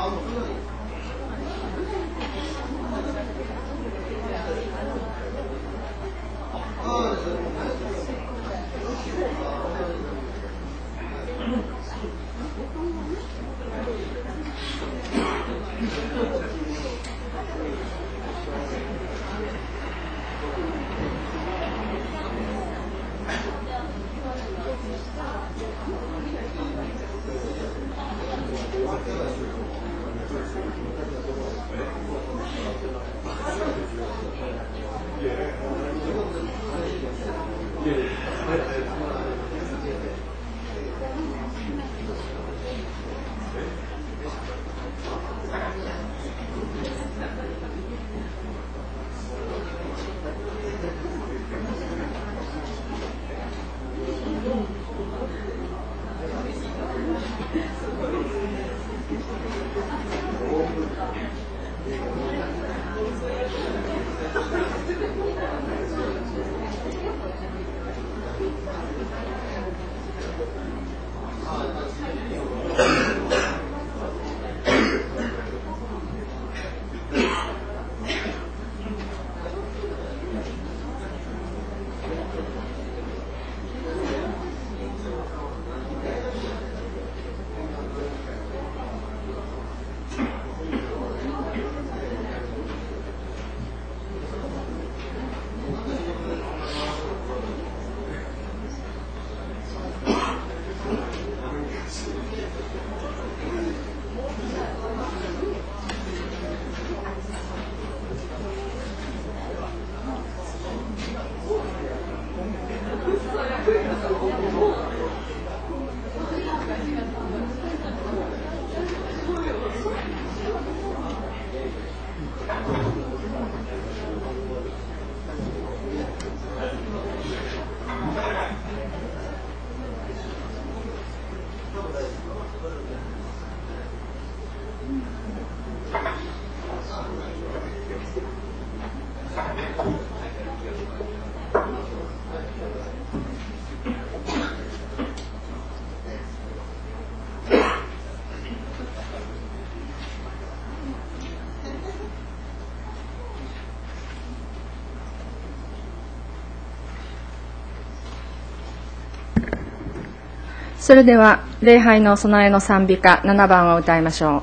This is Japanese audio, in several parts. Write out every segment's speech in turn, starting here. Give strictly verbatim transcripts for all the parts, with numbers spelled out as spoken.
それでは礼拝の備えの賛美歌ななばんを歌いましょう。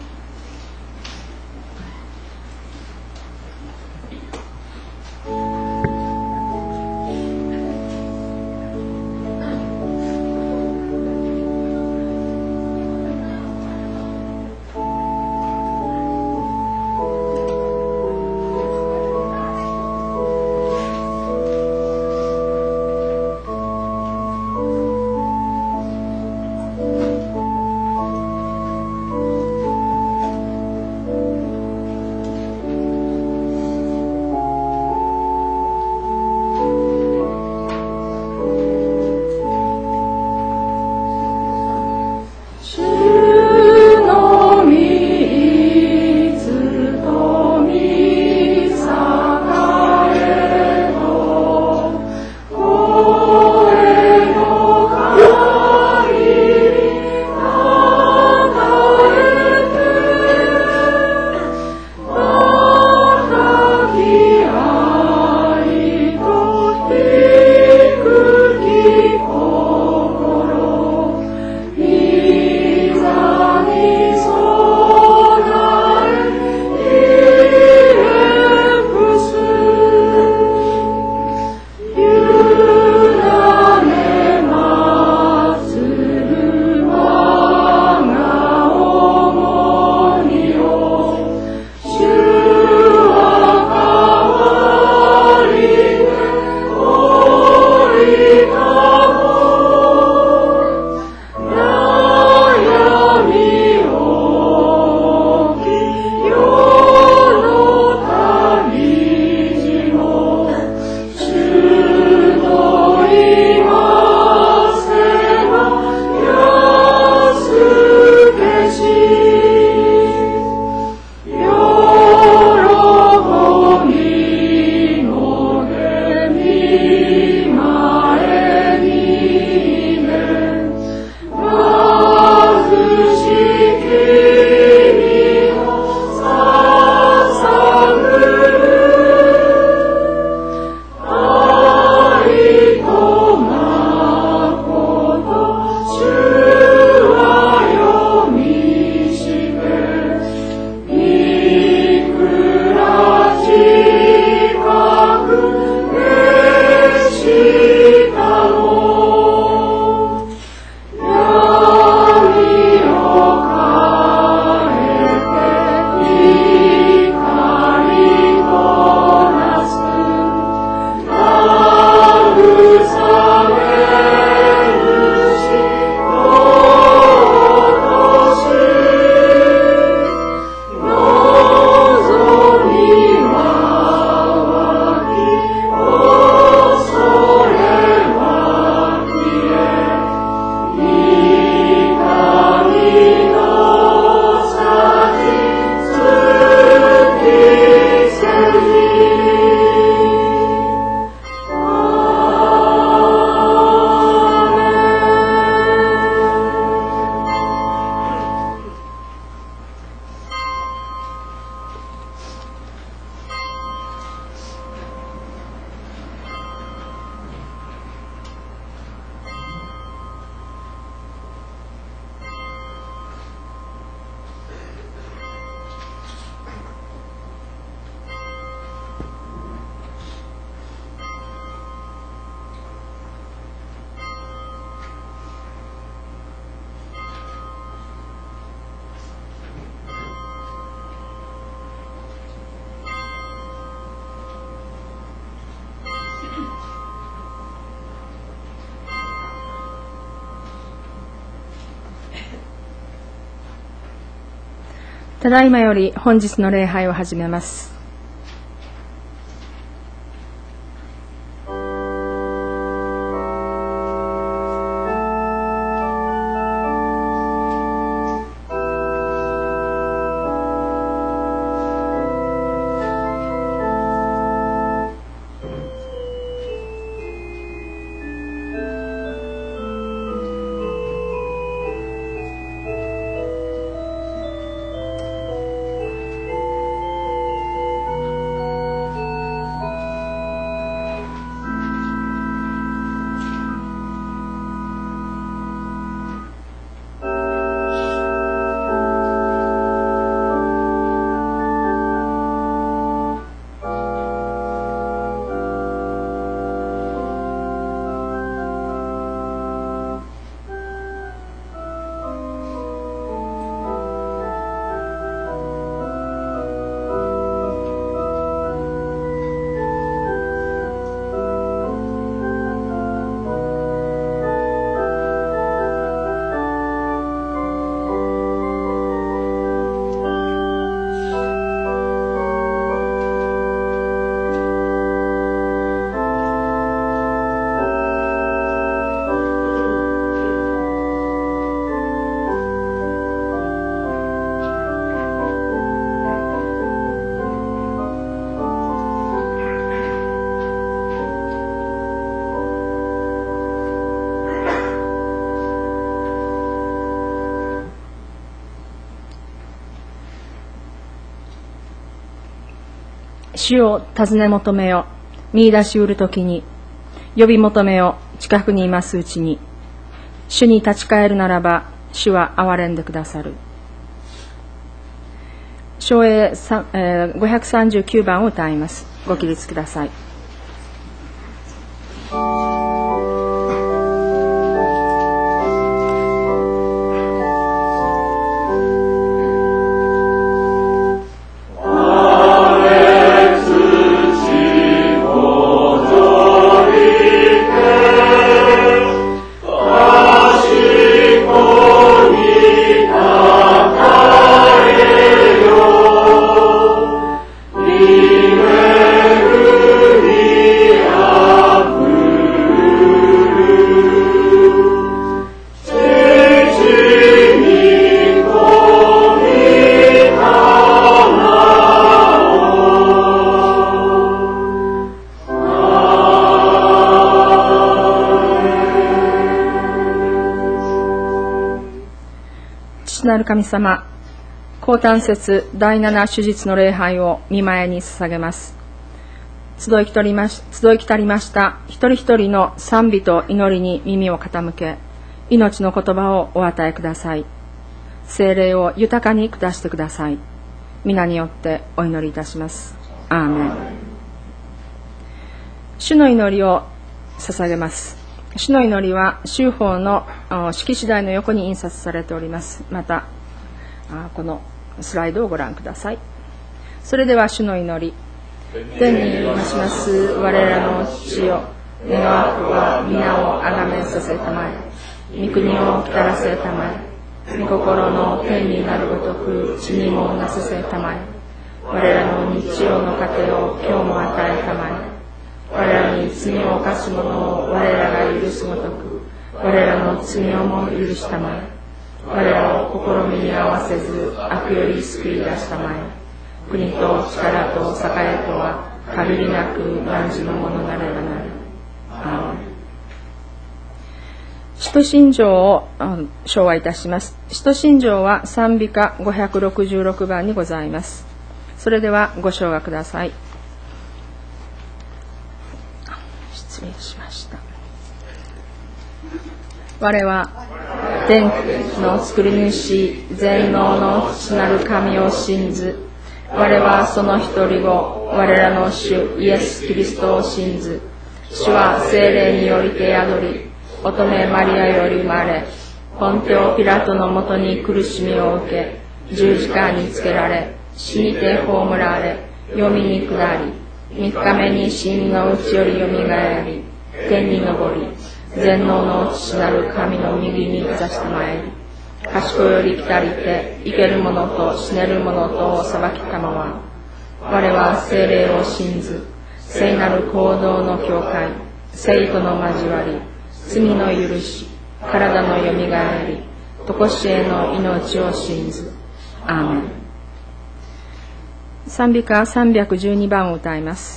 「 ただいまより本日の礼拝を始めます。主を尋ね求めよ、見出しうるときに、呼び求めよ、近くにいますうちに。主に立ち返るならば、主は憐れんでくださる。唱詠ごひゃくさんじゅうきゅうばんを歌います。ご起立ください。なる神様、降誕節第七手術の礼拝を御前に捧げます。集い来りまし、集い来たりました一人一人の賛美と祈りに耳を傾け、命の言葉をお与えください。聖霊を豊かに下してください。皆によってお祈りいたします。アーメン。主の祈りを捧げます。主の祈りは修法の式次第の横に印刷されております。またこのスライドをご覧ください。それでは主の祈り。天にいまします我らの父よ、願わくは皆をあがめさせたまえ、御国を来たらせたまえ、御心の天になるごとく地にもなさせたまえ、我らの日曜の糧を今日も与えたまえ、我らに罪を犯す者を我らが許すごとく我らの罪をも許したまえ、我らを試みに合わせず悪より救い出したまえ、国と力と栄とは限りなく汝のものなればなる。アーメン。使徒信条を唱和いたします。使徒信条は賛美歌ごひゃくろくじゅうろくばんにございます。それではご唱和ください。失礼しました。我は天地の作り主全能の父なる神を信ず、我はその一人子我らの主イエス・キリストを信ず。主は聖霊によりて宿り、乙女マリアより生まれ、ポンテオ・ピラトのもとに苦しみを受け、十字架につけられ、死にて葬られ、読みに下り、三日目に死人のうちよりよみがえり、天に昇り、全能の父なる神の右に座してまいり、 賢より来たりて、生ける者と死ねる者とを裁きたまは、我は聖霊を信ず、聖なる行動の教会、聖との交わり、罪の許し、体のよみがえり、とこしえの命を信ず。アーメン。賛美歌さんびゃくじゅうにばんを歌います。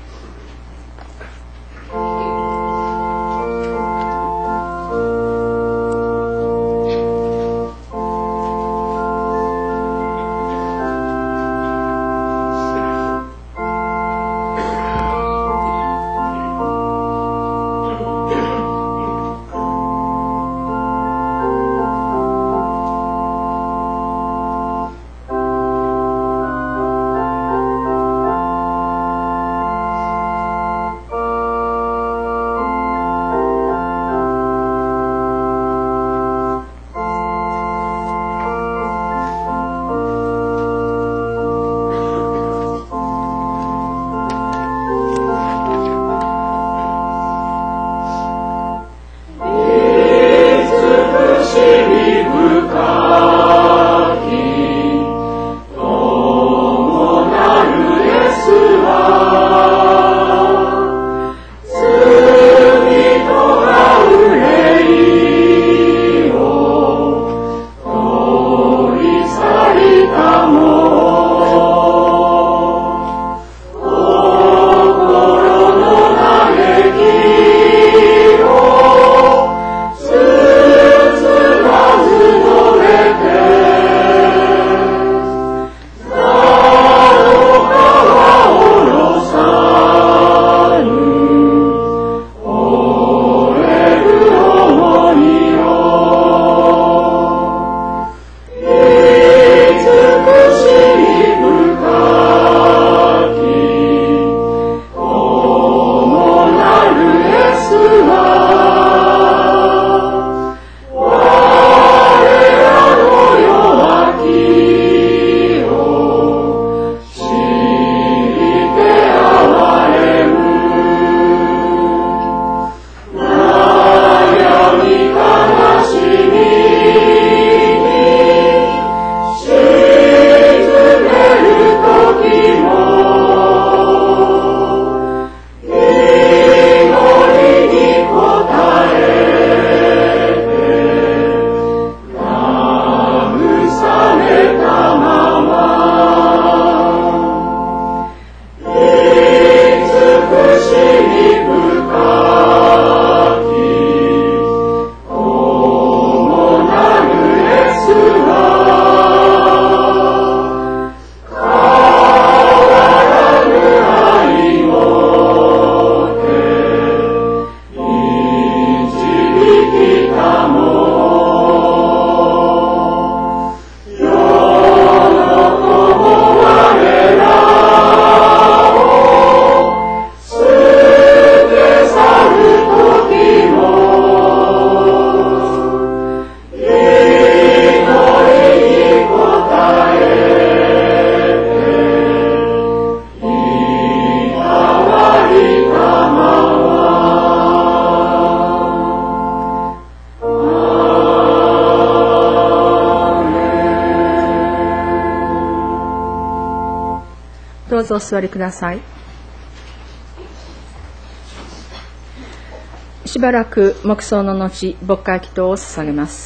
どうぞお座りください。しばらく黙想の後、牧会祈祷を捧げます。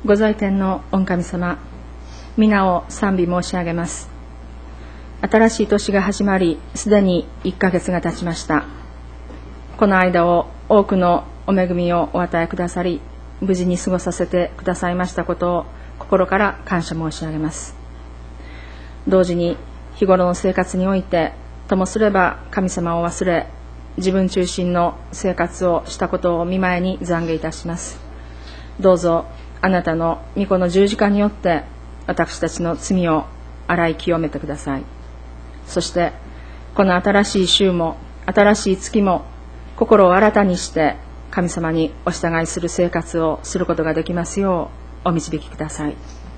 ご在天の御神様、皆を賛美申し上げます。新しい年が始まり、すでにいっかげつが経ちました。この間を多くのお恵みをお与えくださり、無事に過ごさせてくださいましたことを心から感謝申し上げます。同時に日頃の生活において、ともすれば神様を忘れ、自分中心の生活をしたことを見舞いに懺悔いたします。どうぞあなたの御子の十字架によって私たちの罪を洗い清めてください。そしてこの新しい週も新しい月も心を新たにして神様にお従いする生活をすることができますようお導きください。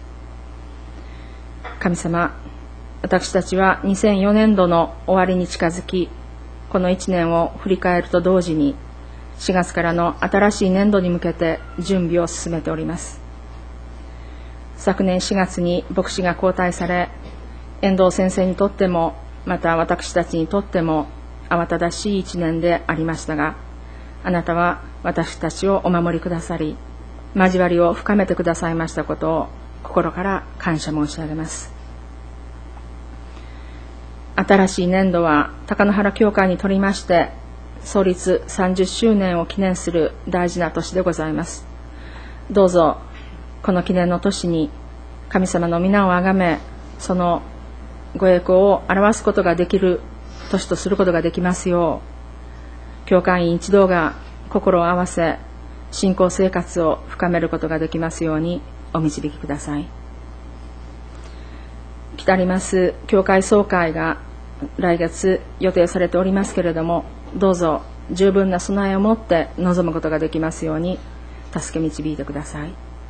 神様、私たちはにせんよねんどの終わりに近づき、このいちねんを振り返ると同時にしがつからの新しい年度に向けて準備を進めております。昨年しがつに牧師が交代され、遠藤先生にとってもまた私たちにとっても慌ただしい一年でありましたが、あなたは私たちをお守りくださり、交わりを深めてくださいましたことを心から感謝申し上げます。新しい年度は高野原教会にとりまして創立さんじゅっしゅうねんを記念する大事な年でございます。どうぞこの記念の年に神様の皆をあがめ、そのご栄光を表すことができる年とすることができますよう、教会員一同が心を合わせ信仰生活を深めることができますようにお導きください。来たります教会総会が来月予定されておりますけれども、どうぞ十分な備えを持って臨むことができますように助け導いてください。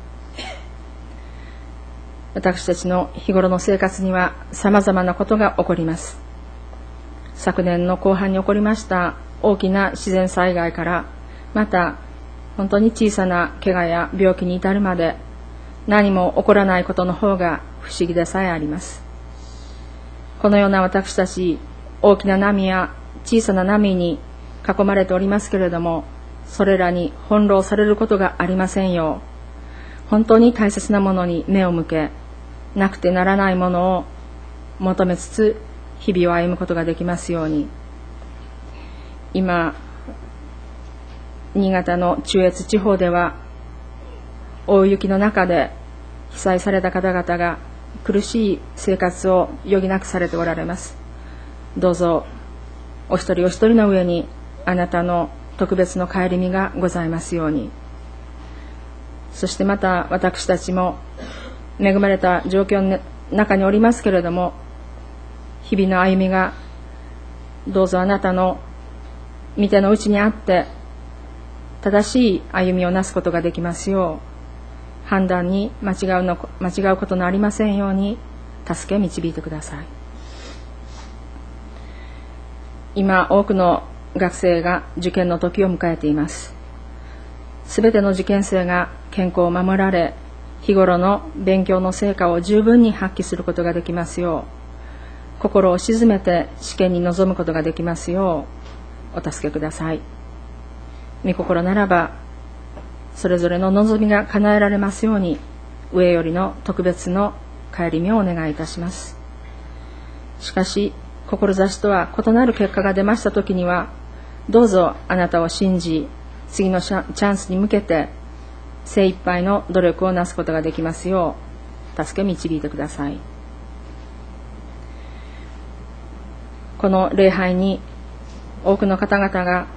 私たちの日頃の生活には様々なことが起こります。昨年の後半に起こりました大きな自然災害から、また本当に小さな怪我や病気に至るまで、何も起こらないことの方が不思議でさえあります。このような私たち、大きな波や小さな波に囲まれておりますけれども、それらに翻弄されることがありませんよう、本当に大切なものに目を向け、なくてならないものを求めつつ日々を歩むことができますように。今、新潟の中越地方では大雪の中で被災された方々が苦しい生活を余儀なくされておられます。どうぞお一人お一人の上にあなたの特別の顧みがございますように。そしてまた私たちも恵まれた状況の中におりますけれども、日々の歩みがどうぞあなたの御手の内にあって正しい歩みをなすことができますよう、判断に間違うの間違うことのありませんように助け導いてください。今多くの学生が受験の時を迎えています。すべての受験生が健康を守られ、日頃の勉強の成果を十分に発揮することができますよう、心を静めて試験に臨むことができますようお助けください。御心ならばそれぞれの望みが叶えられますように、上よりの特別の顧みをお願いいたします。しかし志とは異なる結果が出ましたときには、どうぞあなたを信じ、次のチャンスに向けて精一杯の努力をなすことができますよう助け導いてください。この礼拝に多くの方々が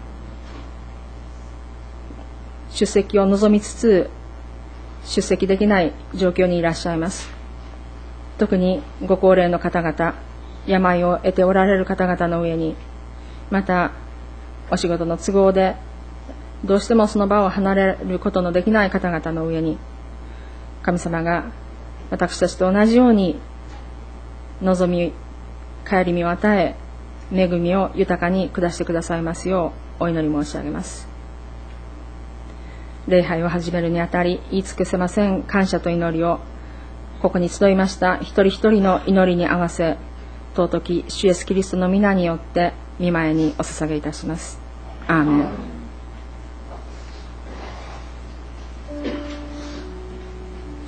出席を望みつつ出席できない状況にいらっしゃいます。特にご高齢の方々、病を得ておられる方々の上に、またお仕事の都合でどうしてもその場を離れることのできない方々の上に、神様が私たちと同じように望み顧みを与え、恵みを豊かに下してくださいますようお祈り申し上げます。礼拝を始めるにあたり、言い尽くせません感謝と祈りを、ここに集いました一人一人の祈りに合わせ、尊き主イエスキリストの皆によって御前にお捧げいたします。アーメン。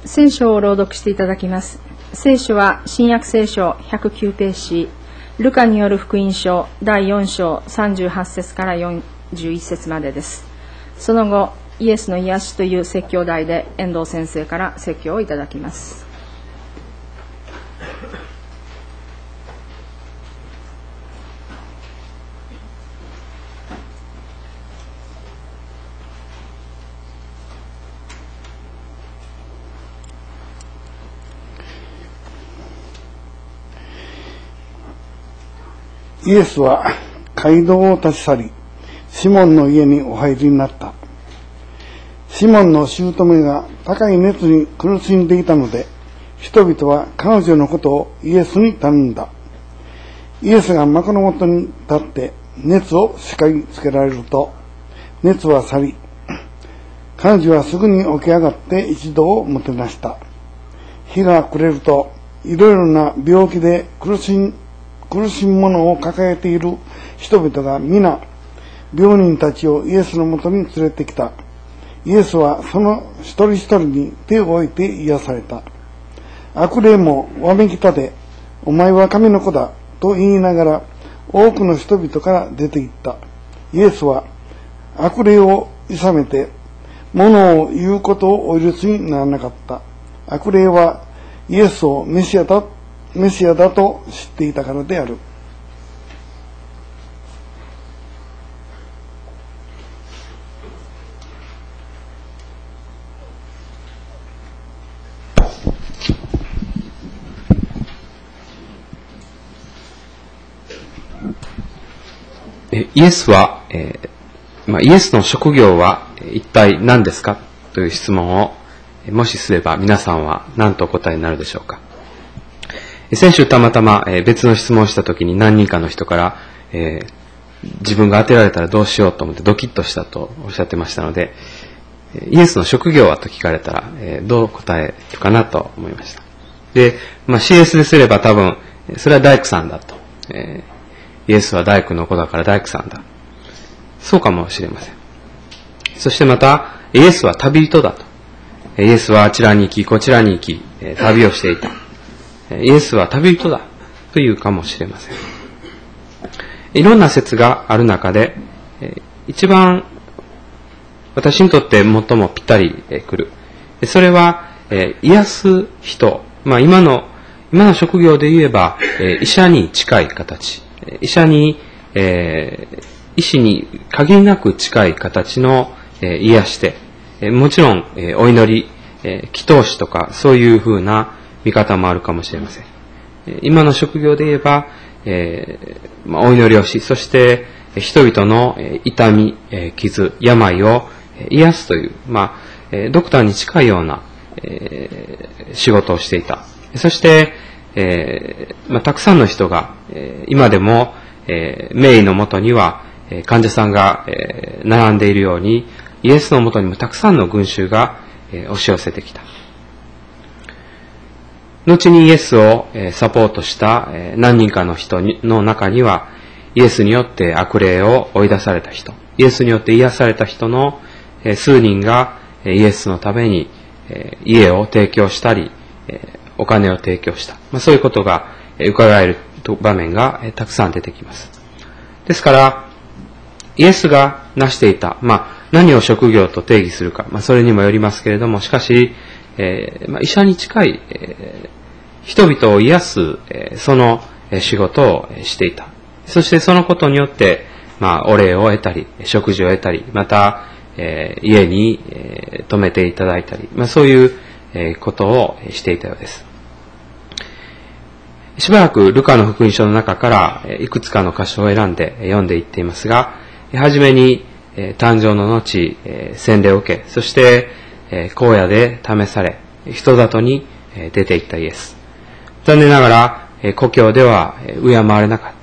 聖書を朗読していただきます。聖書は新約聖書ひゃくきゅうページ、ルカによる福音書だいよん章さんじゅうはち節からよんじゅういち節までです。その後、イエスの癒しという説教題で遠藤先生から説教をいただきます。 イエスは街道を立ち去り、シモンの家にお入りになった。シモンの姑が高い熱に苦しんでいたので、人々は彼女のことをイエスに頼んだ。イエスが幕の元に立って熱を叱りつけられると、熱は去り、彼女はすぐに起き上がって一同をもてなした。日が暮れると、いろいろな病気で苦しん苦しむ者を抱えている人々が皆、病人たちをイエスのもとに連れてきた。イエスはその一人一人に手を置いて癒された。悪霊もわめき立て、お前は神の子だと言いながら多くの人々から出て行った。イエスは悪霊を諌めて、物を言うことをお許しにならなかった。悪霊はイエスをメシアだメシアだと知っていたからである。 イエスは、えーまあ、イエスの職業は一体何ですかという質問をもしすれば皆さんは何とお答えになるでしょうか。先週たまたま別の質問をしたときに何人かの人から、えー、自分が当てられたらどうしようと思ってドキッとしたとおっしゃってましたので、イエスの職業はと聞かれたら、えー、どう答えるかなと思いました。で、まあ、シーエス ですれば多分それは大工さんだと、えー、イエスは大工の子だから大工さんだ、そうかもしれません。そしてまたイエスは旅人だと、イエスはあちらに行きこちらに行き旅をしていた、イエスは旅人だというかもしれません。いろんな説がある中で、一番私にとって最もぴったりくる。それは、癒す人。まあ今の、今の職業で言えば、医者に近い形。医者に、えー、医師に限りなく近い形の癒して、もちろんお祈り、祈祷師とかそういうふうな見方もあるかもしれません。今の職業で言えば、えーまあ、お祈りをし、そして人々の痛み、傷、病を癒すという、まあ、ドクターに近いような、えー、仕事をしていた。そして、えーまあ、たくさんの人が、えー、今でも、えー、名医のもとには患者さんが、えー、並んでいるように、イエスのもとにもたくさんの群衆が、えー、押し寄せてきた。後にイエスをサポートした何人かの人の中には、イエスによって悪霊を追い出された人、イエスによって癒された人の数人がイエスのために家を提供したり、お金を提供した。そういうことが伺える場面がたくさん出てきます。ですから、イエスが成していた、まあ、何を職業と定義するか、まあ、それにもよりますけれども、しかし、えーまあ、医者に近い、えー人々を癒す、その仕事をしていた。そしてそのことによって、まあ、お礼を得たり、食事を得たり、また、えー、家に、えー、泊めていただいたり、まあ、そういう、えー、ことをしていたようです。しばらくルカの福音書の中からいくつかの箇所を選んで読んでいっていますが、はじめに、えー、誕生の後、えー、洗礼を受け、そして、えー、荒野で試され、人里に出て行ったイエス。残念ながら、故郷では敬われなかった。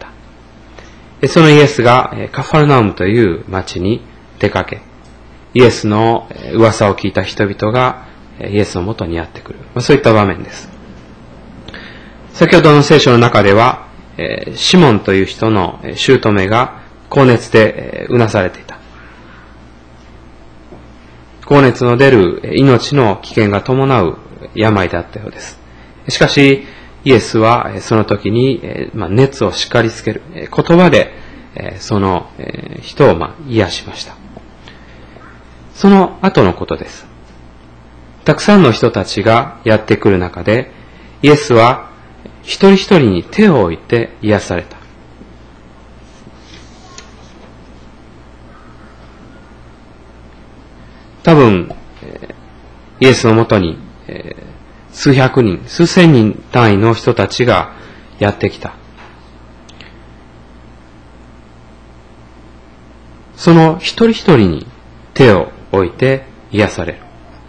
そのイエスがカファルナウムという町に出かけ、イエスの噂を聞いた人々がイエスのもとにやってくる。そういった場面です。先ほどの聖書の中では、シモンという人の姑が高熱でうなされていた。高熱の出る命の危険が伴う病であったようです。しかし、イエスはその時に熱を叱りつける言葉でその人を癒しました。その後のことです。たくさんの人たちがやってくる中で、イエスは一人一人に手を置いて癒された。多分、イエスのもとに数百人、数千人単位の人たちがやってきた。その一人一人に手を置いて癒される。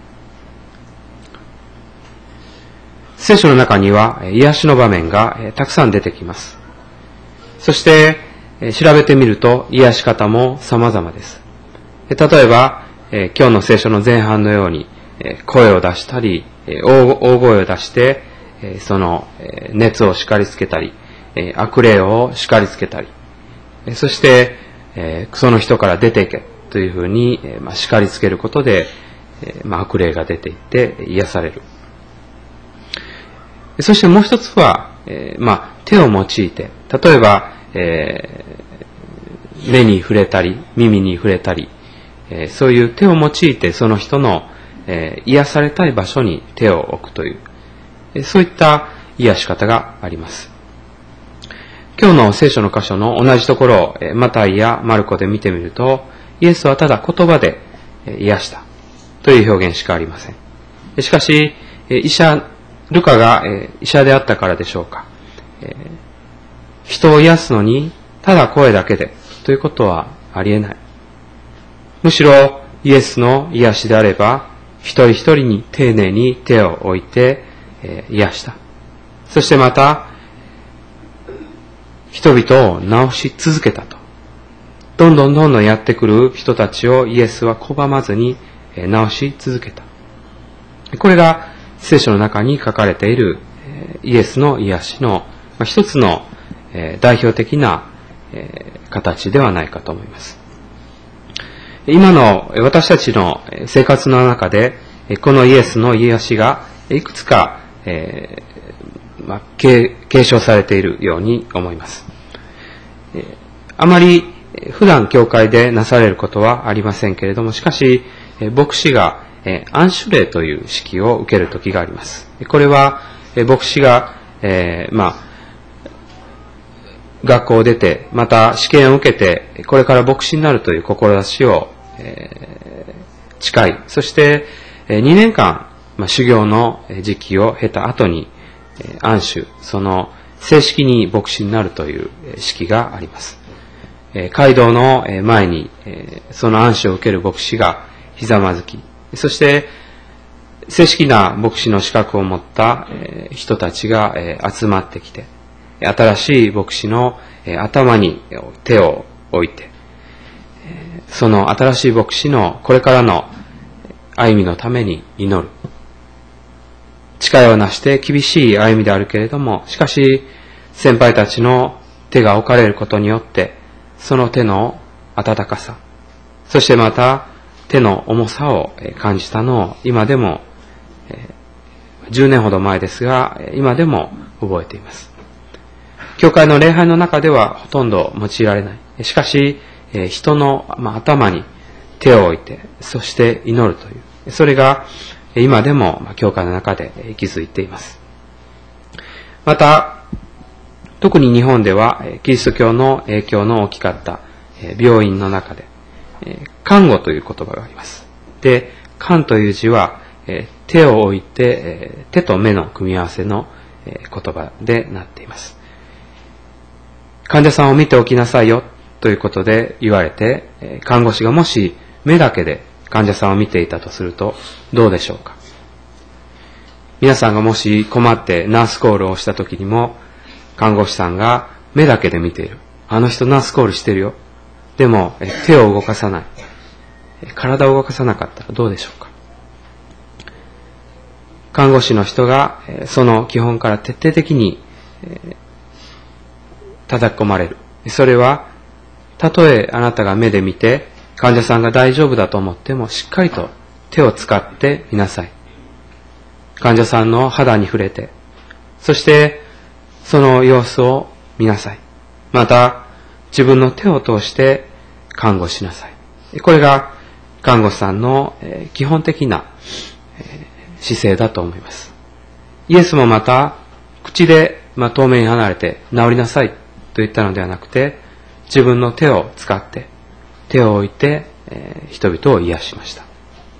聖書の中には癒しの場面がたくさん出てきます。そして調べてみると癒し方も様々です。例えば今日の聖書の前半のように声を出したり大声を出してその熱を叱りつけたり悪霊を叱りつけたり、そしてその人から出ていけというふうに叱りつけることで悪霊が出ていって癒される。そしてもう一つは、えーまあ、手を用いて、例えば、えー、目に触れたり、耳に触れたり、えー、そういう手を用いてその人の、えー、癒されたい場所に手を置くという、えー、そういった癒し方があります。今日の聖書の箇所の同じところを、えー、マタイやマルコで見てみると、イエスはただ言葉で、えー、癒したという表現しかありません。しかし、えー、医者ルカが、えー、医者であったからでしょうか、えー、人を癒すのにただ声だけでということはありえない。むしろイエスの癒しであれば一人一人に丁寧に手を置いて、えー、癒した。そしてまた人々を治し続けたと。どんどんどんどんやってくる人たちをイエスは拒まずに、えー、治し続けた。これが聖書の中に書かれているイエスの癒しの一つの代表的な形ではないかと思います。今の私たちの生活の中でこのイエスの癒しがいくつか継承されているように思います。あまり普段教会でなされることはありませんけれども、しかし牧師が安守礼という式を受ける時があります。これは牧師が、えー、まあ学校を出て、また試験を受けて、これから牧師になるという志を、えー、誓い、そしてにねんかん、まあ、修行の時期を経た後に安守、その正式に牧師になるという式があります。街道の前にその安守を受ける牧師がひざまずき、そして正式な牧師の資格を持った人たちが集まってきて、新しい牧師の頭に手を置いて、その新しい牧師のこれからの歩みのために祈る。力をなして厳しい歩みであるけれども、しかし先輩たちの手が置かれることによって、その手の温かさ、そしてまた手の重さを感じたのを今でもじゅうねんほど前ですが今でも覚えています。教会の礼拝の中ではほとんど用いられない。しかし人の頭に手を置いてそして祈るというそれが今でも教会の中で息づいています。また特に日本ではキリスト教の影響の大きかった病院の中で看護という言葉があります。で、看という字は手を置いて手と目の組み合わせの言葉でなっています。患者さんを見ておきなさいよということで言われて、看護師がもし目だけで患者さんを見ていたとするとどうでしょうか。皆さんがもし困ってナースコールをした時にも看護師さんが目だけで見ている。あの人ナースコールしてるよ。でも手を動かさない。体を動かさなかったらどうでしょうか。看護師の人がその基本から徹底的に叩き込まれる。それはたとえあなたが目で見て患者さんが大丈夫だと思ってもしっかりと手を使ってみなさい。 患者さんの肌に触れて、そしてその様子を見なさい。また自分の手を通して看護しなさい。これが看護師さんの基本的な姿勢だと思います。イエスもまた口で、まあ、遠目に離れて治りなさいと言ったのではなくて、自分の手を使って手を置いて、えー、人々を癒しました。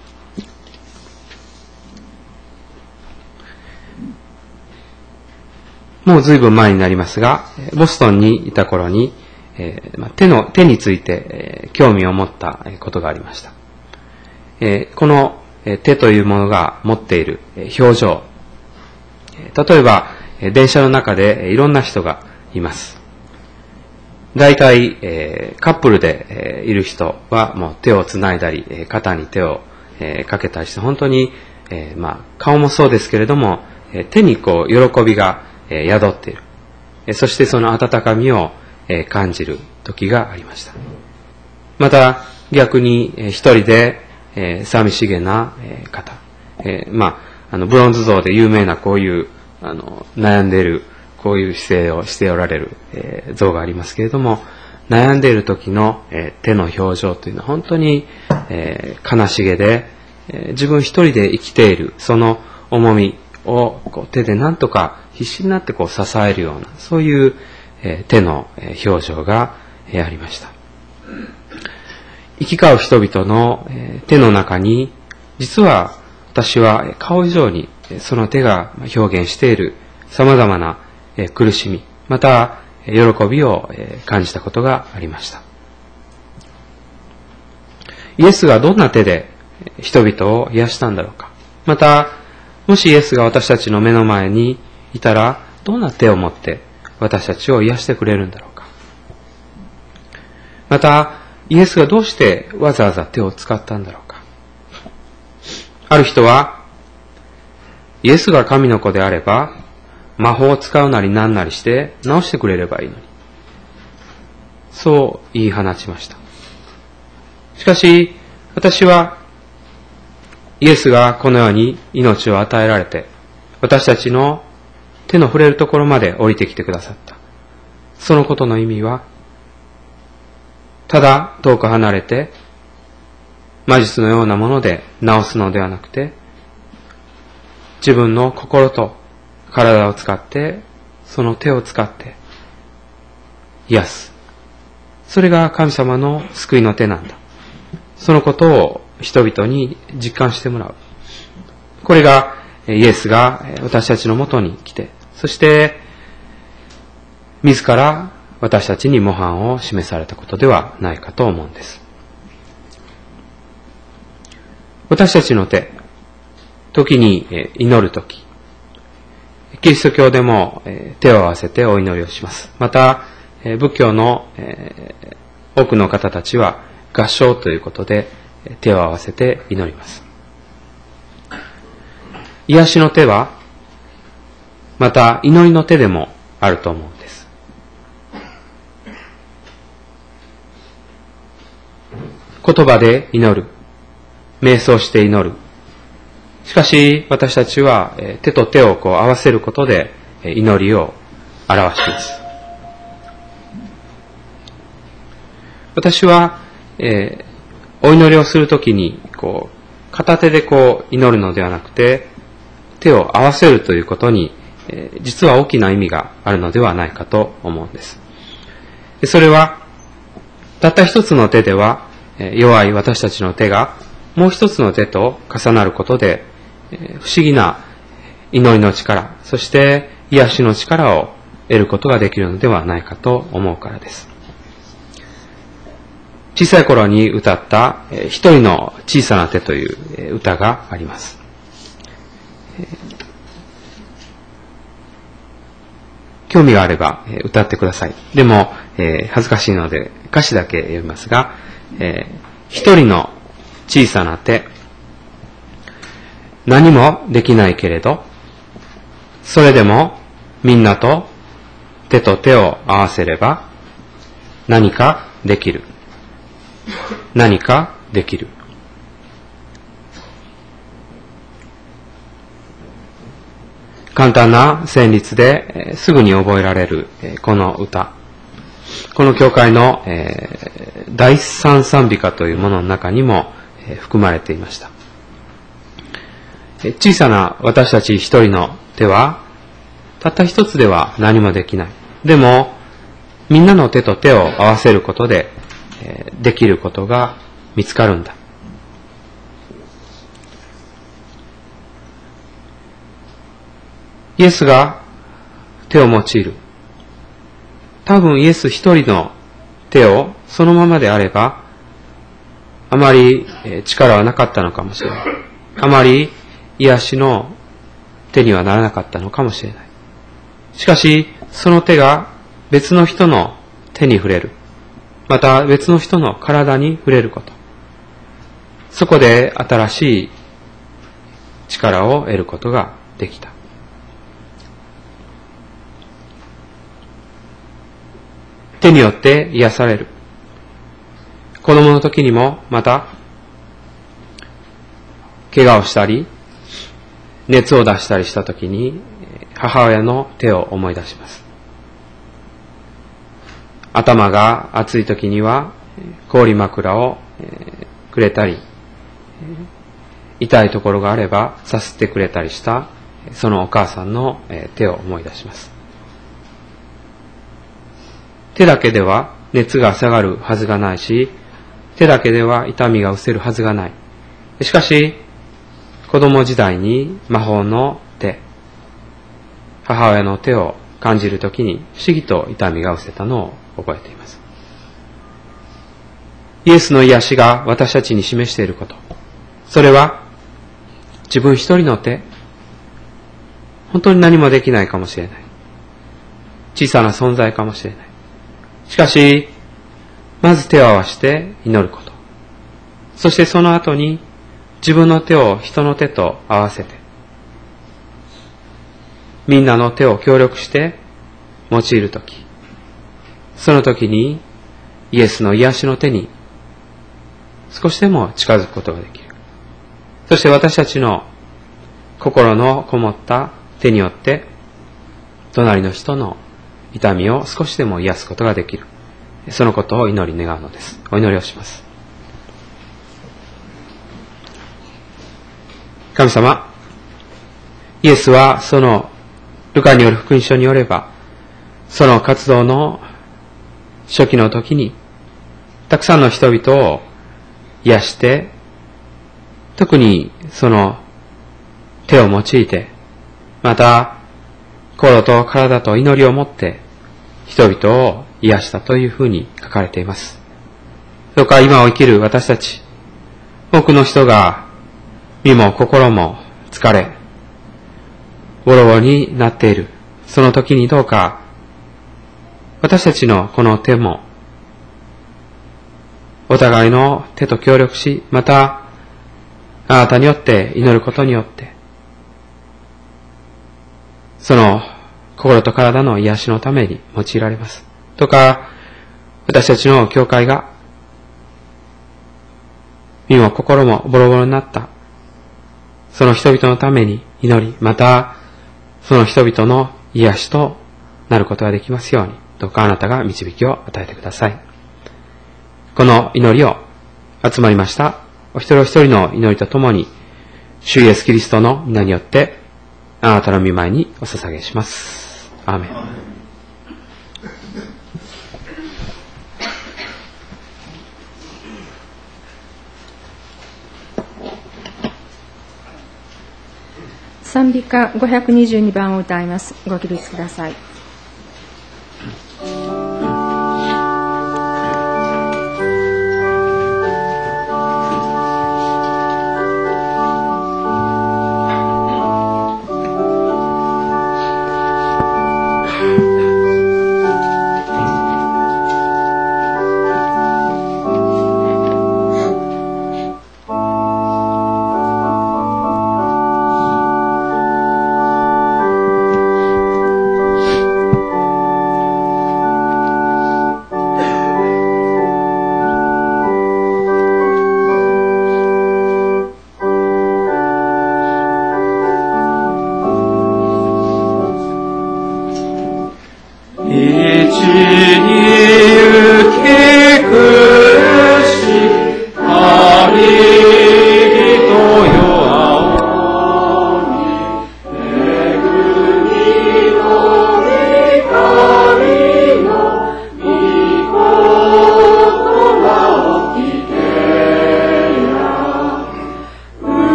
もう随分前になりますが、ボストンにいた頃に、えーまあ、手の手について、えー、興味を持ったことがありました。えー、この手というものが持っている表情、例えば電車の中でいろんな人がいます。大体、えー、カップルで、えー、いる人はもう手をつないだり、えー、肩に手を、えー、かけたりして、本当に、えーまあ、顔もそうですけれども、えー、手にこう喜びが、えー、宿っている、えー、そしてその温かみを、えー、感じる時がありました。また逆に、えー、一人で、えー、寂しげな、えー、方、えー、まああのブロンズ像で有名なこういうあの悩んでいるこういう姿勢をしておられる、えー、像がありますけれども、悩んでいる時の、えー、手の表情というのは本当に、えー、悲しげで、えー、自分一人で生きているその重みをこう手で何とか必死になってこう支えるような、そういう、えー、手の表情が、えー、ありました。行き交う人々の、えー、手の中に、実は私は顔以上にその手が表現している様々な苦しみ、また喜びを感じたことがありました。イエスがどんな手で人々を癒したんだろうか。また、もしイエスが私たちの目の前にいたら、どんな手を持って私たちを癒してくれるんだろうか。また、イエスがどうしてわざわざ手を使ったんだろうか。ある人は、イエスが神の子であれば、魔法を使うなりなんなりして治してくれればいいのに。そう言い放ちました。しかし、私は、イエスがこのように命を与えられて、私たちの手の触れるところまで降りてきてくださった。そのことの意味は、ただ遠く離れて、魔術のようなもので治すのではなくて、自分の心と体を使って、その手を使って癒す。それが神様の救いの手なんだ。そのことを人々に実感してもらう。これがイエスが私たちのもとに来て、そして自ら私たちに模範を示されたことではないかと思うんです。私たちの手、時に祈るとき、キリスト教でも手を合わせてお祈りをします。また、仏教の多くの方たちは合唱ということで手を合わせて祈ります。癒しの手は、また祈りの手でもあると思うんです。言葉で祈る。瞑想して祈る。しかし私たちは手と手をこう合わせることで祈りを表します。私は、えー、お祈りをするときにこう片手でこう祈るのではなくて、手を合わせるということに、えー、実は大きな意味があるのではないかと思うんです。でそれはたった一つの手では弱い私たちの手がもう一つの手と重なることで、不思議な祈りの力、そして癒しの力を得ることができるのではないかと思うからです。小さい頃に歌った一人の小さな手という歌があります。興味があれば歌ってください。でも、えー、恥ずかしいので歌詞だけ読みますが、えー、一人の小さな手、何もできないけれど、それでもみんなと手と手を合わせれば何かできる。何かできる。 簡単な旋律で、えー、すぐに覚えられる、えー、この歌。この教会の、えー、第三賛美歌というものの中にも、えー、含まれていました。えー、小さな私たち一人の手は、たった一つでは何もできない。でも、みんなの手と手を合わせることで、えー、できることが見つかるんだ。イエスが手を用いる。多分イエス一人の手をそのままであれば、あまり力はなかったのかもしれない。あまり癒しの手にはならなかったのかもしれない。しかし、その手が別の人の手に触れる。また別の人の体に触れること。そこで新しい力を得ることができた。手によって癒される。子供の時にもまた、怪我をしたり、熱を出したりした時に、母親の手を思い出します。頭が熱い時には、氷枕をくれたり、痛いところがあればさすってくれたりした、そのお母さんの手を思い出します。手だけでは熱が下がるはずがないし、手だけでは痛みが失せるはずがない。しかし、子供時代に魔法の手、母親の手を感じるときに不思議と痛みが失せたのを覚えています。イエスの癒しが私たちに示していること。それは、自分一人の手、本当に何もできないかもしれない。小さな存在かもしれない。しかし、まず手を合わせて祈ること。そしてその後に自分の手を人の手と合わせて、みんなの手を協力して用いるとき、その時にイエスの癒しの手に少しでも近づくことができる。そして私たちの心のこもった手によって、隣の人の痛みを少しでも癒すことができる。そのことを祈り願うのです。お祈りをします。神様、イエスはそのルカによる福音書によれば、その活動の初期の時に、たくさんの人々を癒して、特にその手を用いて、また心と体と祈りを持って人々を癒したというふうに書かれています。どうか今を生きる私たち、多くの人が身も心も疲れ、ボロボロになっている。その時にどうか私たちのこの手もお互いの手と協力し、またあなたによって祈ることによってその心と体の癒しのために用いられます。とか、私たちの教会が身も心もボロボロになったその人々のために祈り、またその人々の癒しとなることができますように、どうかあなたが導きを与えてください。この祈りを集まりましたお一人お一人の祈りとともに、主イエスキリストの皆によってあなたの御前にお捧げします。アーメン。 賛美歌ごひゃくにじゅうにばんを歌います。ご起立ください。 「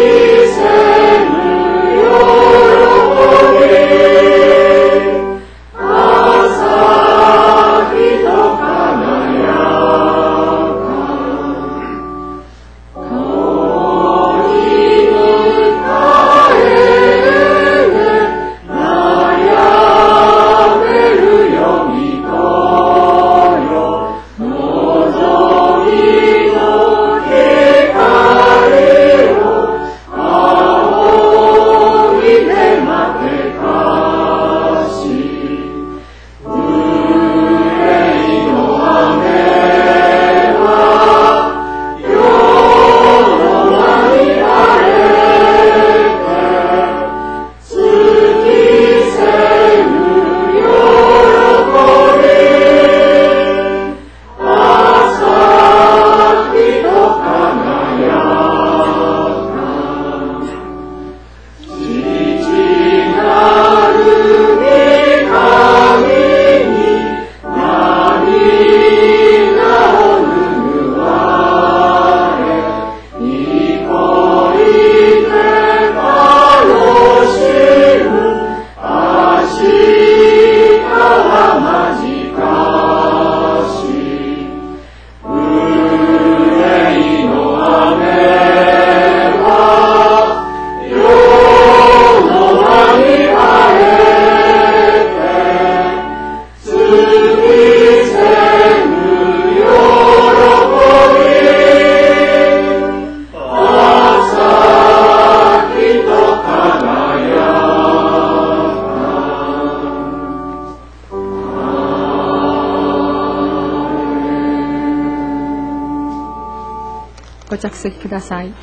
ご着席ください。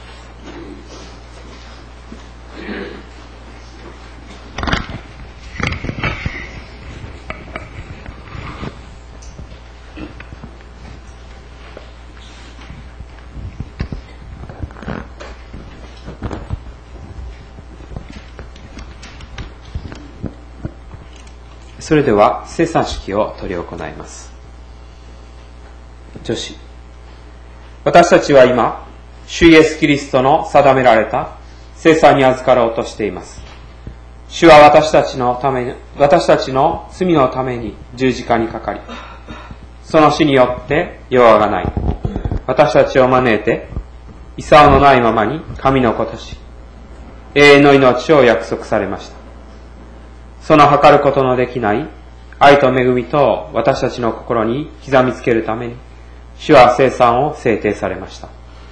それでは生産式を執り行います。女子、私たちは今、主イエスキリストの定められた生産に預かろうとしています。主は私たちのために、私たちの罪のために十字架にかかり、その死によって弱がない私たちを招いて、遺のないままに神の子とし、永遠の命を約束されました。その計ることのできない愛と恵みと私たちの心に刻みつけるために、主は生産を制定されました。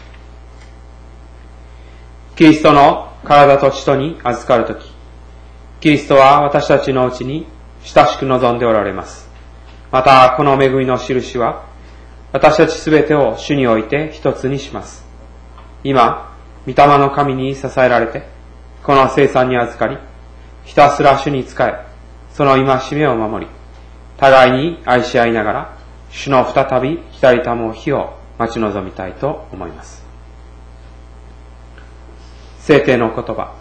キリストの体と血とに預かるとき、キリストは私たちのうちに親しく望んでおられます。また、この恵みの印は、私たちすべてを主において一つにします。今、御霊の神に支えられて、この生産に預かり、ひたすら主に仕え、その戒めを守り、互いに愛し合いながら、主の再び来たりたむ日を待ち望みたいと思います。聖典の言葉。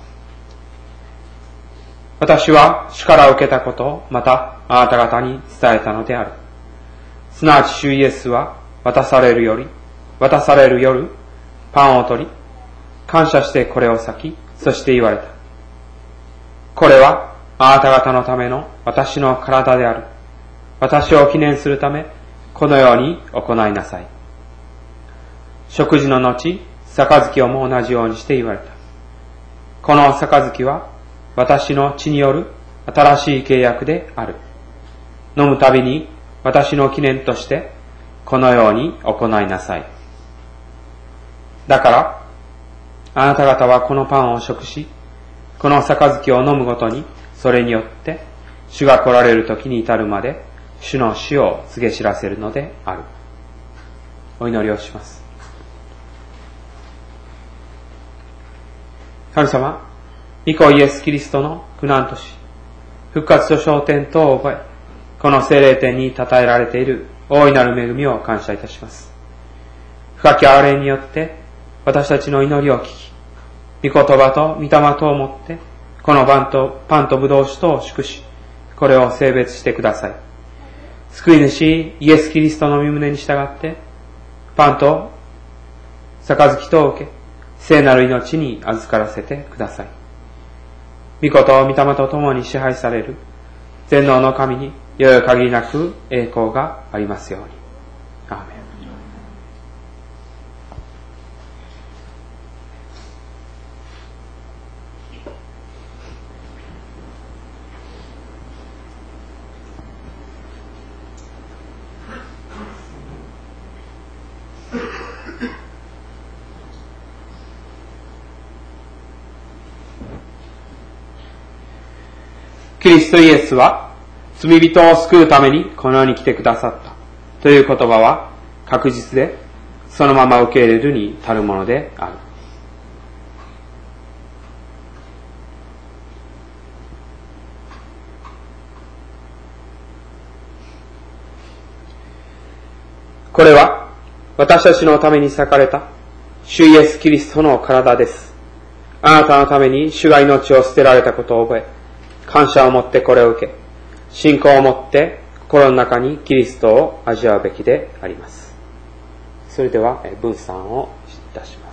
私は主から受けたことをまたあなた方に伝えたのである。すなわち主イエスは渡されるより、渡される夜、パンを取り、感謝してこれを裂き、そして言われた。これはあなた方のための私の体である。私を記念するため、このように行いなさい。食事の後、杯をも同じようにして言われた。この杯は私の血による新しい契約である。飲むたびに私の記念としてこのように行いなさい。だから、あなた方はこのパンを食し、この杯を飲むごとに、それによって主が来られる時に至るまで主の死を告げ知らせるのである。お祈りをします。神様、御子イエス・キリストの苦難とし、復活と昇天とを覚え、この聖霊典に称えられている大いなる恵みを感謝いたします。深き憐れによって私たちの祈りを聞き、御言葉と御霊とをもって、このパンとパンと葡萄酒とを祝し、これを聖別してください。救い主イエス・キリストの御胸に従って、パンと杯とを受け、 聖なる命に預からせてください。御子と御霊と共に支配される全能の神によよ限りなく栄光がありますように。アーメン。キリストイエスは罪人を救うためにこの世に来てくださったという言葉は確実で、そのまま受け入れるに足るものである。これは私たちのために裂かれた主イエス・キリストの体です。あなたのために主が命を捨てられたことを覚え、感謝を持ってこれを受け、信仰を持って心の中にキリストを味わうべきであります。それでは分散をいたします。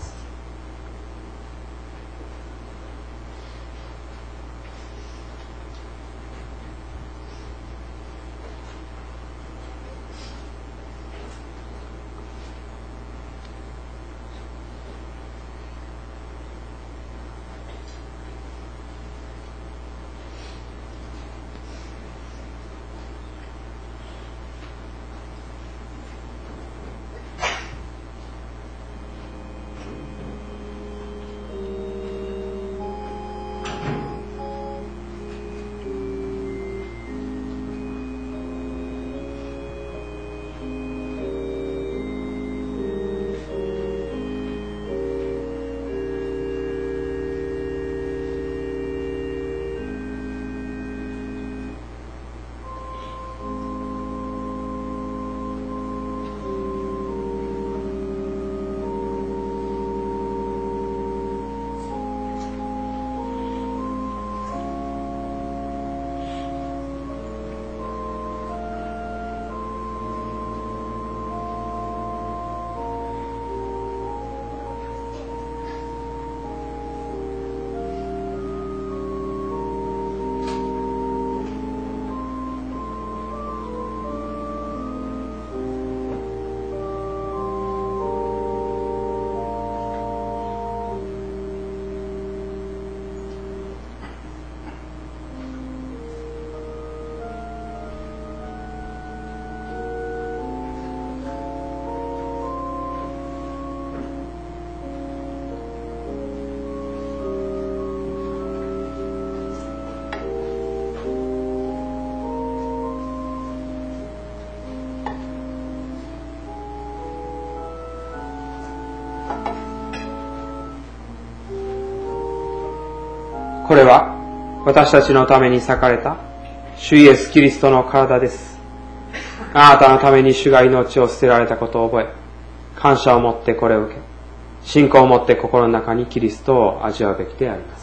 これは私たちのために裂かれた主イエス・キリストの体です。あなたのために主が命を捨てられたことを覚え、感謝を持ってこれを受け、信仰を持って心の中にキリストを味わうべきであります。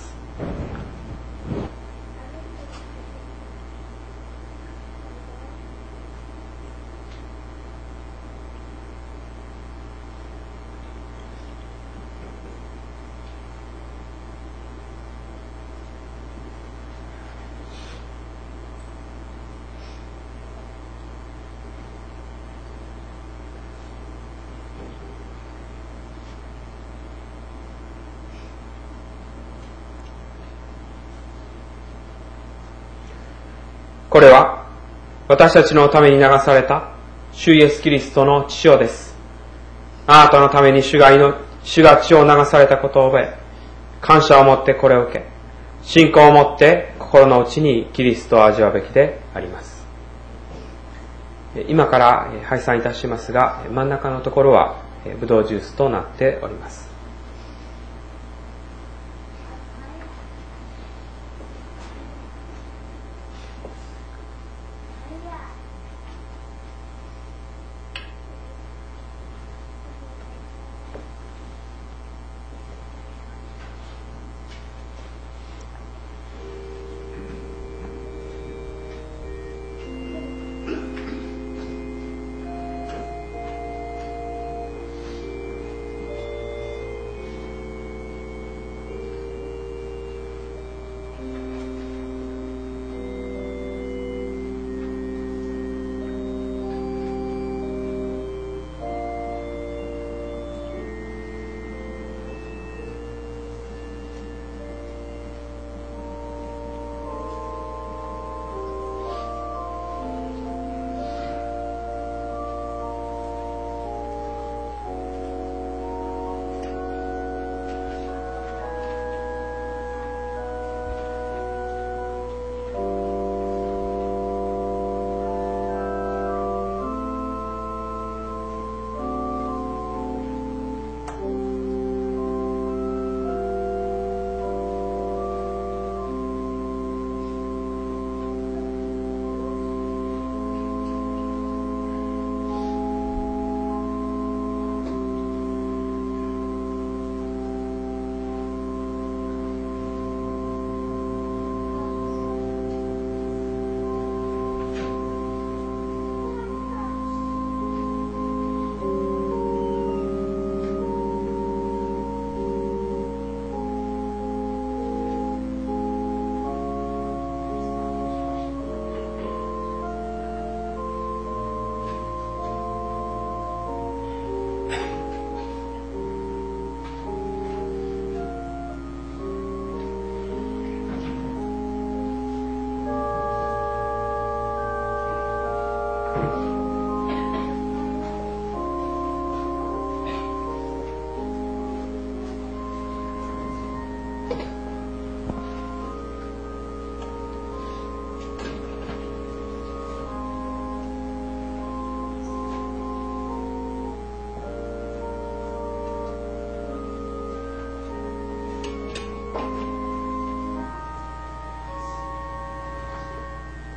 これは私たちのために流された主イエス・キリストの血潮です。あなたのために主がの主が血を流されたことを覚え、感謝を持ってこれを受け、信仰を持って心の内にキリストを味わうべきであります。今から拝賛いたしますが、真ん中のところはブドウジュースとなっております。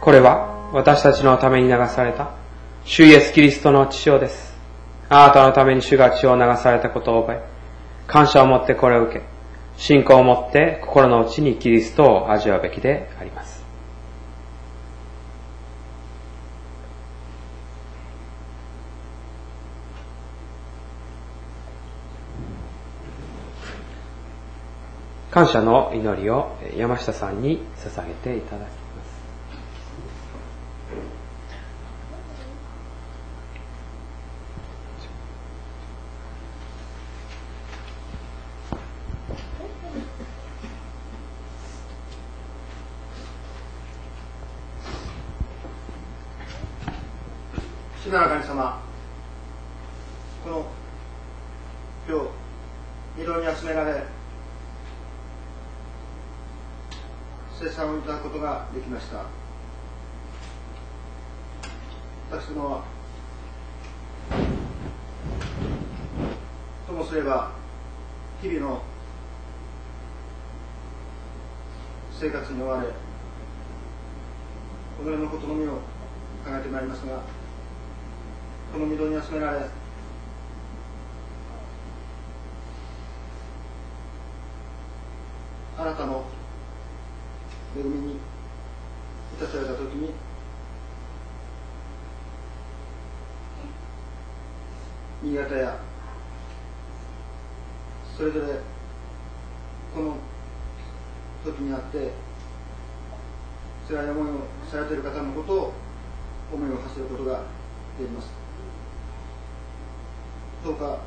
これは私たちのために流された主イエスキリストの血潮です。あなたのために主が血を流されたことを覚え、感謝を持ってこれを受け、信仰を持って心の内にキリストを味わうべきであります。感謝の祈りを山下さんに捧げていただきます。 主なる神様、この今日御堂に集められ聖餐をいただくことができました。私どもはともすれば日々の生活に追われ、己のことのみを考えてまいりますが、この御堂に集められ、あなたの恵みに満たされたときに、新潟やそれぞれこの時にあって辛い思いをされている方のことを思いを馳せることができます。どうか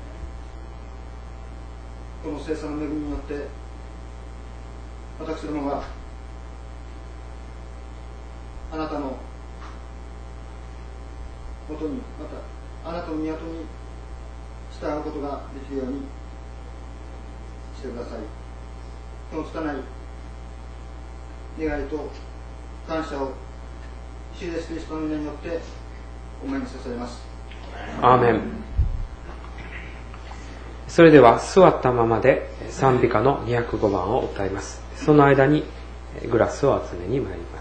この聖餐の恵みによって私どもがあなたのもとに、またあなたの都に従うことができるようにしてください。この拙い願いと感謝を主イエスキリストの皆によってお前に捧げます。 アーメン。それでは座ったままで賛美歌のにひゃくごばんを歌います。その間にグラスを集めに参ります。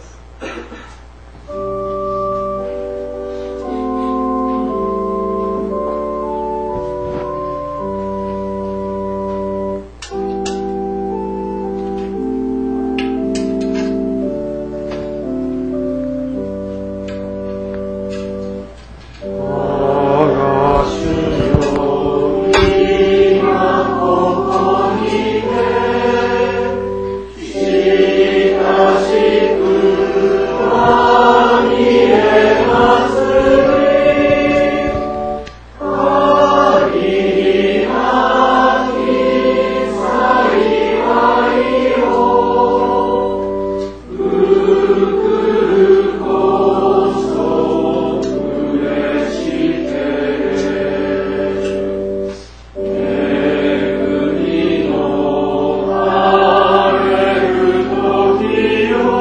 You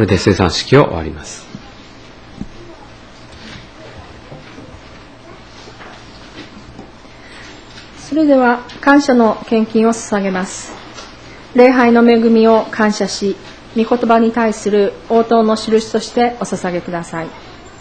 これで生産式を終わります。 それでは感謝の献金を捧げます。礼拝の恵みを感謝し、御言葉に対する応答の印としてお捧げください。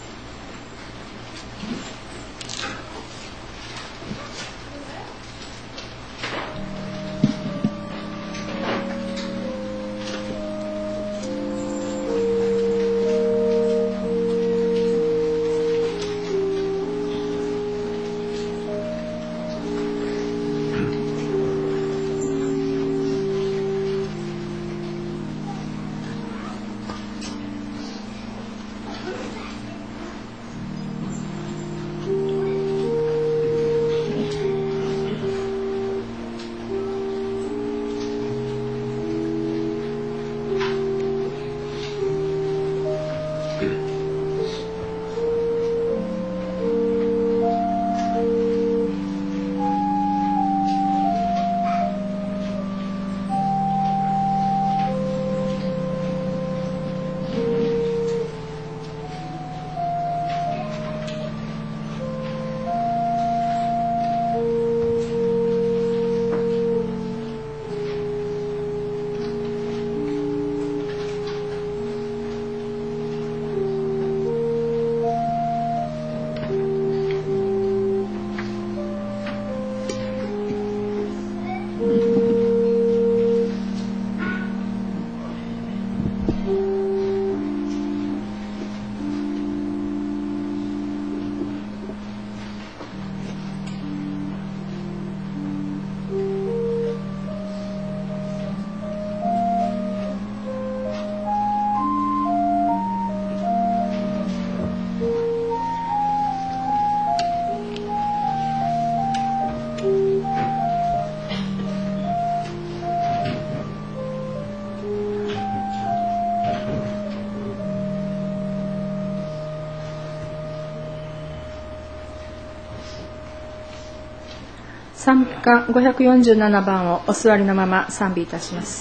賛美歌ごひゃくよんじゅうななばんをお座りのまま賛美いたします。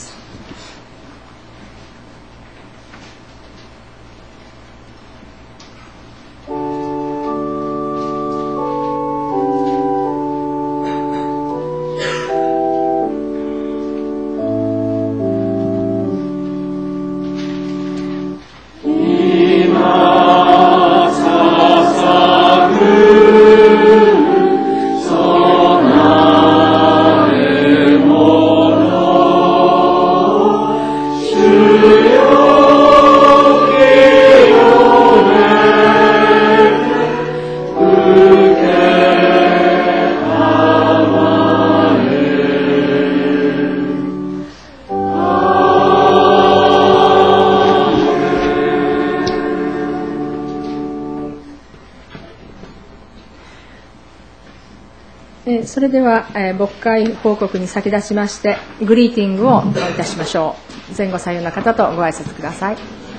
それでは、えー、牧会報告に先立ちましてグリーティングをいたしましょう。前後左右の方とご挨拶ください。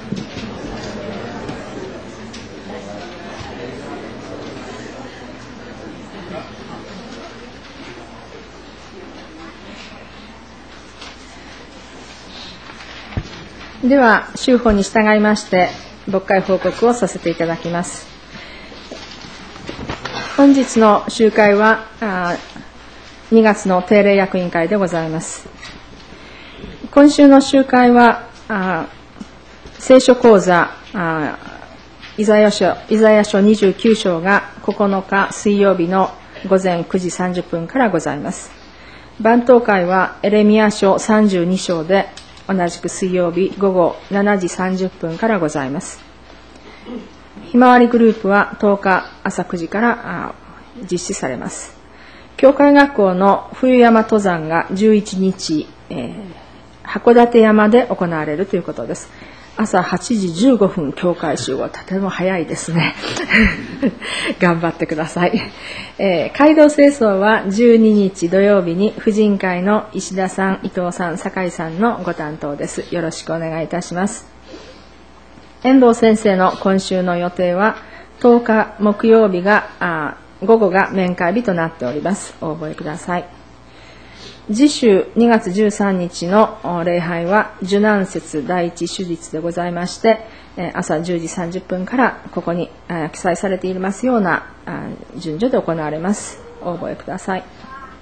では修法に従いまして牧会報告をさせていただきます。本日の集会はにがつの定例役員会でございます。今週の集会は聖書講座イザヤ書、イザヤ書にじゅうきゅう章がここのか水曜日のごぜんくじさんじゅっぷんからございます。番頭会はエレミヤ書さんじゅうに章で同じく水曜日ごごしちじさんじゅっぷんからございます。ひまわりグループはとおか朝くじから実施されます。教会学校の冬山登山がじゅういちにち、えー、函館山で行われるということです。朝はちじじゅうごふん教会集合、とても早いですね。頑張ってください。えー、街道清掃はじゅうににち土曜日に婦人会の石田さん、伊藤さん、酒井さんのご担当です。よろしくお願いいたします。遠藤先生の今週の予定はとおか木曜日があ午後が面会日となっております。お覚えください。 次週にがつじゅうさんにちの礼拝は受難節第一手術でございまして、朝じゅうじさんじゅっぷんからここに記載されていますような順序で行われます。お覚えください。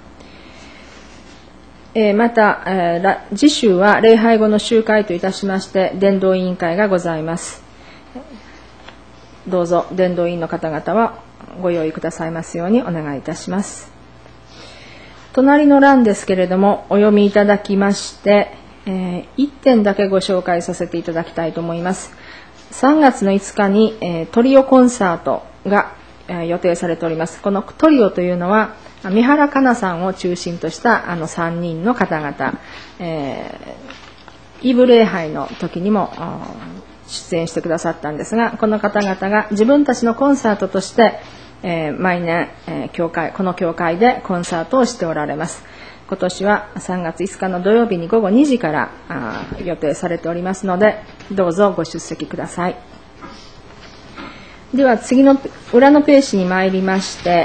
また次週は礼拝後の集会といたしまして伝道委員会がございます。どうぞ伝道委員の方々はご用意くださいますようにお願いいたします。隣の欄ですけれどもお読みいただきまして、えー、いってんだけご紹介させていただきたいと思います。さんがつのいつかに、えー、トリオコンサートが、えー、予定されております。このトリオというのは三原かなさんを中心としたあのさんにんの方々、えー、イブ礼拝の時にも出演してくださったんですが、この方々が自分たちのコンサートとしてえー、毎年、えー、教会この教会でコンサートをしておられます。今年はさんがついつかの土曜日にごごにじからあ予定されておりますので、どうぞご出席ください。では次の裏のページに参りまして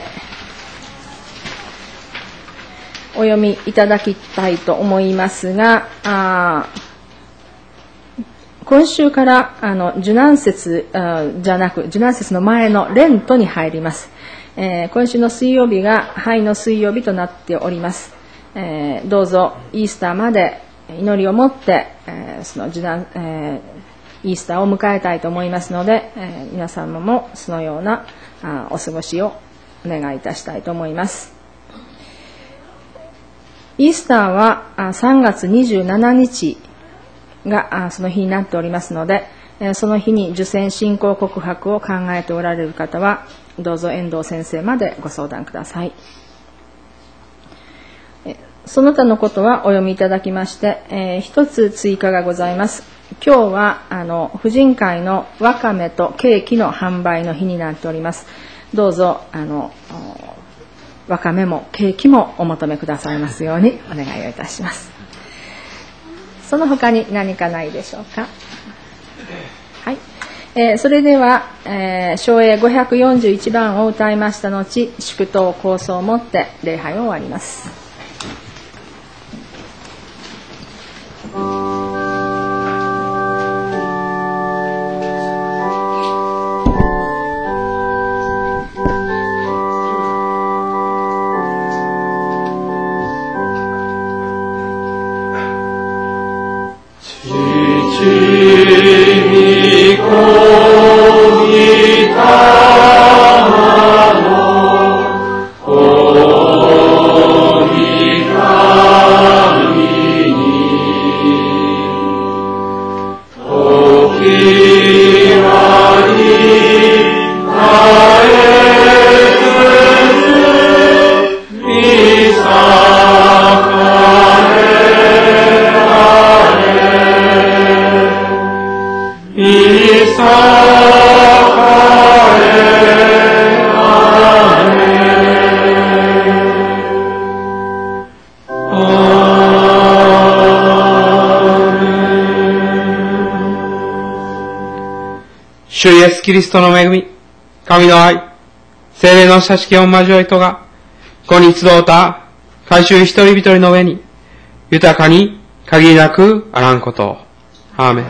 お読みいただきたいと思いますが、あ今週からあの受難節じゃなく受難節の前のレントに入ります。えー、今週の水曜日が灰の水曜日となっております。えー、どうぞイースターまで祈りを持って、えー、その受難、えー、イースターを迎えたいと思いますので、えー、皆様もそのようなあお過ごしをお願いいたしたいと思います。イースターはさんがつにじゅうしちにちがその日になっておりますので、その日に受洗信仰告白を考えておられる方はどうぞ遠藤先生までご相談ください。その他のことはお読みいただきまして、えー、一つ追加がございます。今日はあの婦人会のわかめとケーキの販売の日になっております。どうぞあのわかめもケーキもお求めくださいますようにお願いをいたします。その他に何かないでしょうか。はい、えー、それでは、えー、唱詠ごひゃくよんじゅういちばんを歌いました後、祝祷構想をもって礼拝を終わります。 主イエスキリストの恵み、神の愛、聖霊の親しき御交わりとが、ここに集うた改宗一人一人の上に、豊かに限りなくあらんことを。アーメン。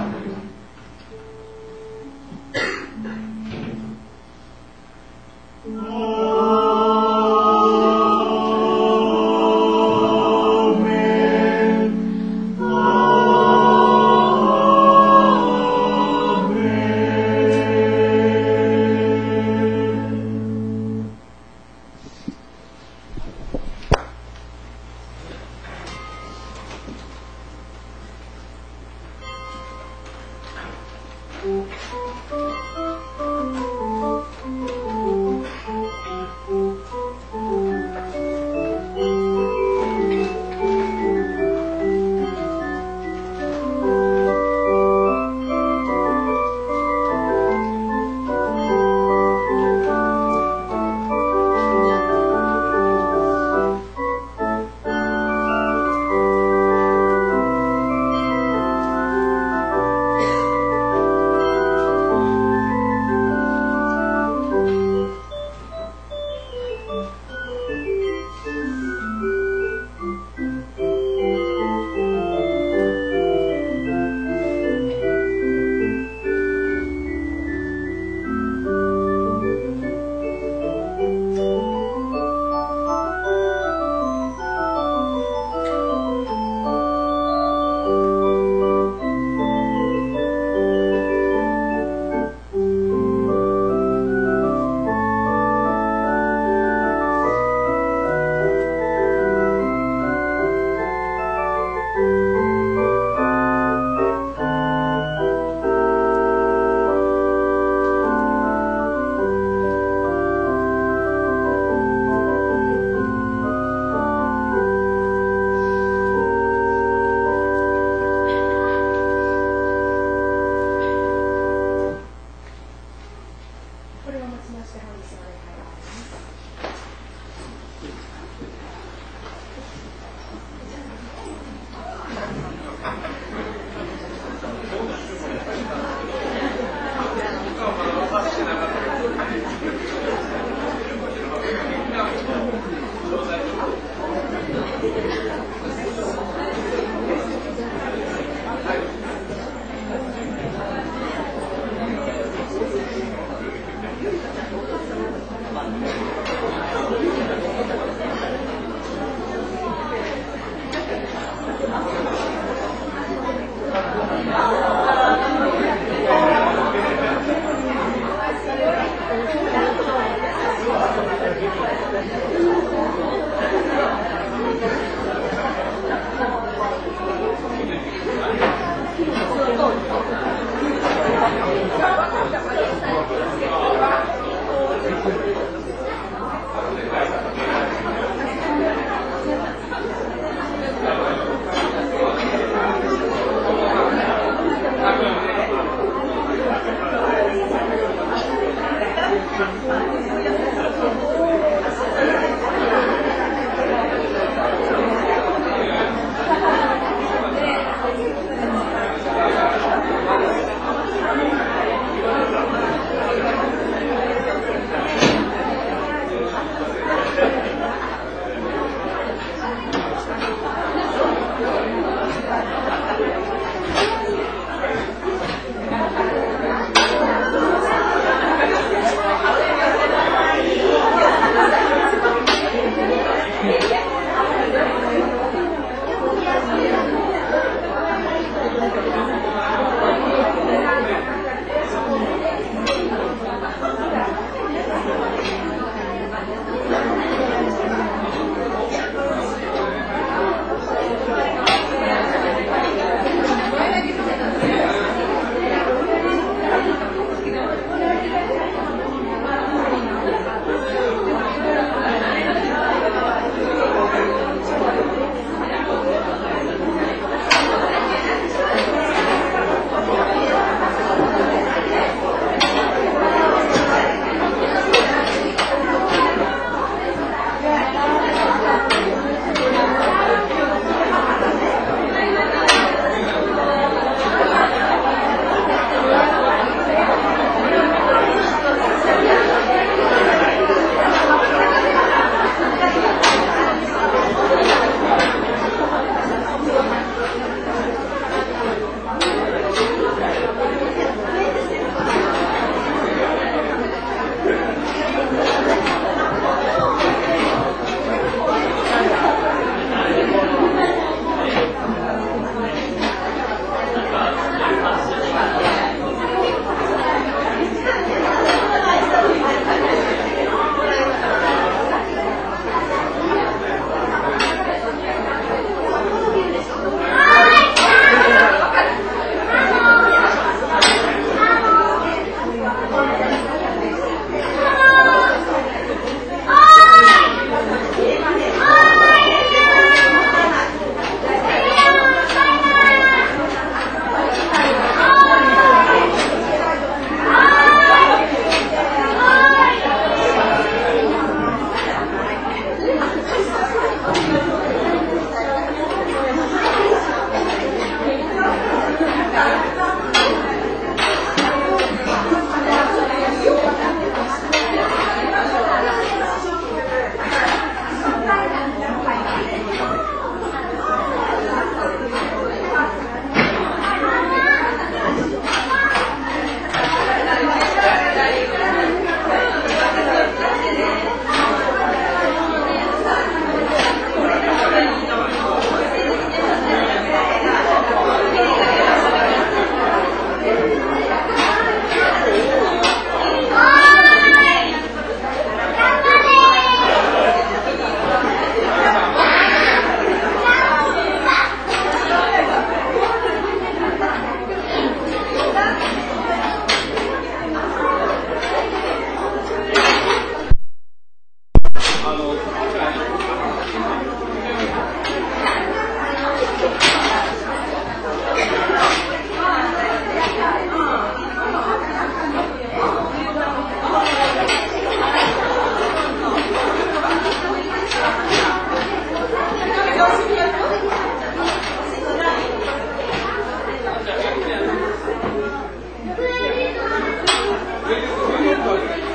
これをもちまして本日の礼拝を終わります。 「 う